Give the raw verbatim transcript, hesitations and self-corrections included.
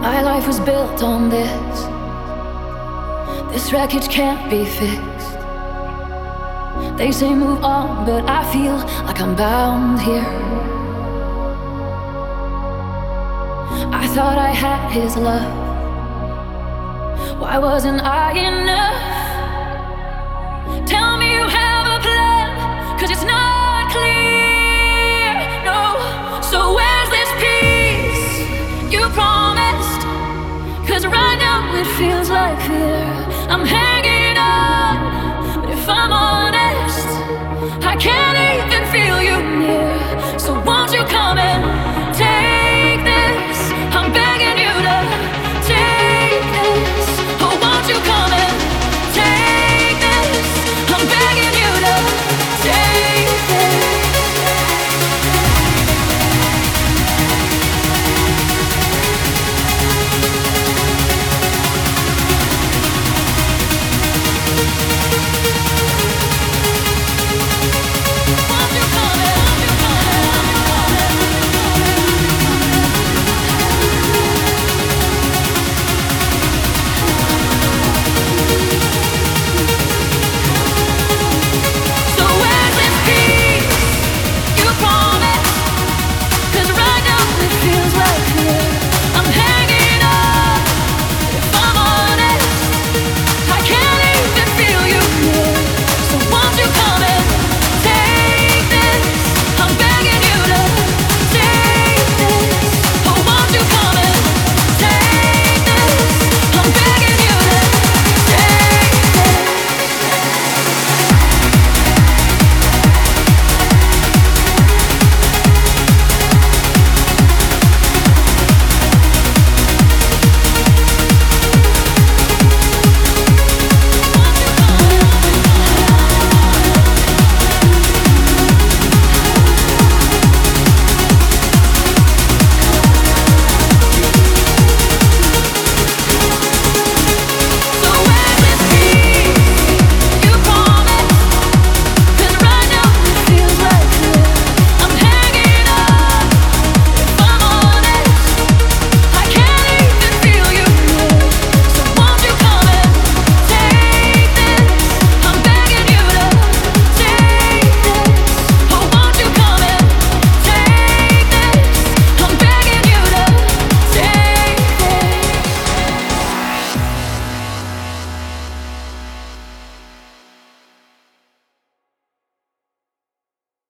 My life was built on this. This wreckage can't be fixed. They say move on, but I feel like I'm bound here. I thought I had his love. Why wasn't I enough? Tell me you have a plan, 'cause it's not clear, no. So where's this peace you promised? 'Cause right now it feels like fear. I'm hanging